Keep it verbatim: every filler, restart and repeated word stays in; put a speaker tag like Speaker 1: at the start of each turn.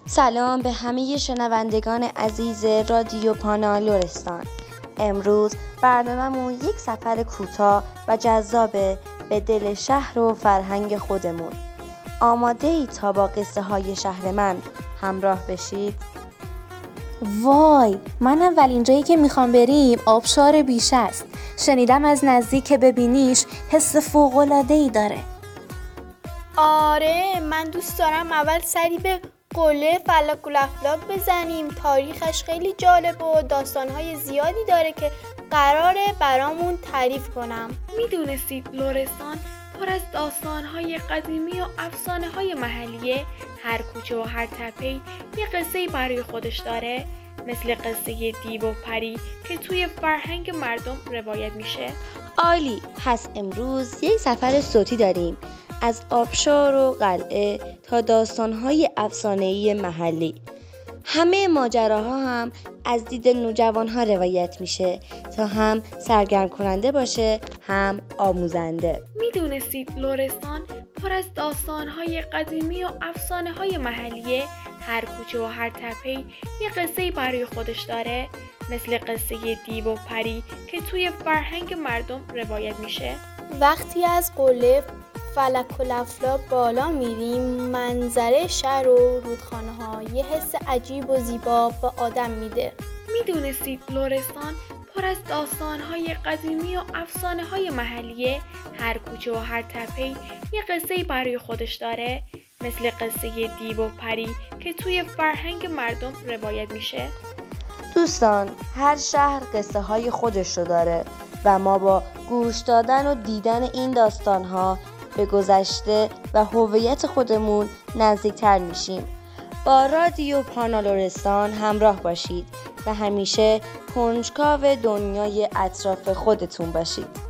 Speaker 1: سلام به همه شنوندگان عزیز رادیو پانا لرستان. امروز برنامه‌مون یک سفر کوتاه و جذاب به دل شهر و فرهنگ خودمون. آماده ای تا با قصه های شهر من همراه بشید؟
Speaker 2: وای، من اولین جایی که میخوام بریم آبشار بیشه است. شنیدم از نزدیک ببینیش حس فوق‌العاده‌ای داره.
Speaker 3: آره، من دوست دارم اول سری به قله فلک الافلاک بزنیم. تاریخش خیلی جالب و داستانهای زیادی داره که قراره برامون تعریف کنم.
Speaker 4: میدونستید لرستان پر از داستانهای قدیمی و افسانه‌های محلیه؟ هر کوچه و هر تپه‌ای یه قصه‌ای برای خودش داره، مثل قصه دیو و پری که توی فرهنگ مردم روایت میشه.
Speaker 1: عالی، پس امروز یک سفر صوتی داریم، از آبشار و قلعه تا داستان‌های افسانه‌ای محلی. همه ماجراها هم از دید نوجوان‌ها روایت میشه تا هم سرگرم کننده باشه هم آموزنده.
Speaker 4: میدونستید لرستان پر از داستان‌های قدیمی و افسانه‌های محلیه؟ هر کوچه و هر تپه‌ای یه قصه‌ای برای خودش داره، مثل قصه دیو و پری که توی فرهنگ مردم روایت میشه.
Speaker 3: وقتی از قله فلک الافلاک بالا میریم، منظره شهر و رودخانه‌ها یه حس عجیب و زیبا به آدم میده.
Speaker 4: میدونستید لرستان پر از داستان‌های قدیمی و افسانه‌های محلیه؟ هر کوچه و هر تپه‌ای یه قصه‌ای برای خودش داره، مثل قصه دیو و پری که توی فرهنگ مردم روایت میشه.
Speaker 1: دوستان، هر شهر قصه های خودش رو داره و ما با گوش دادن و دیدن این داستان ها به گذشته و هویت خودمون نزدیکتر میشیم. با رادیو پانا لرستان همراه باشید و همیشه کنجکاو دنیای اطراف خودتون باشید.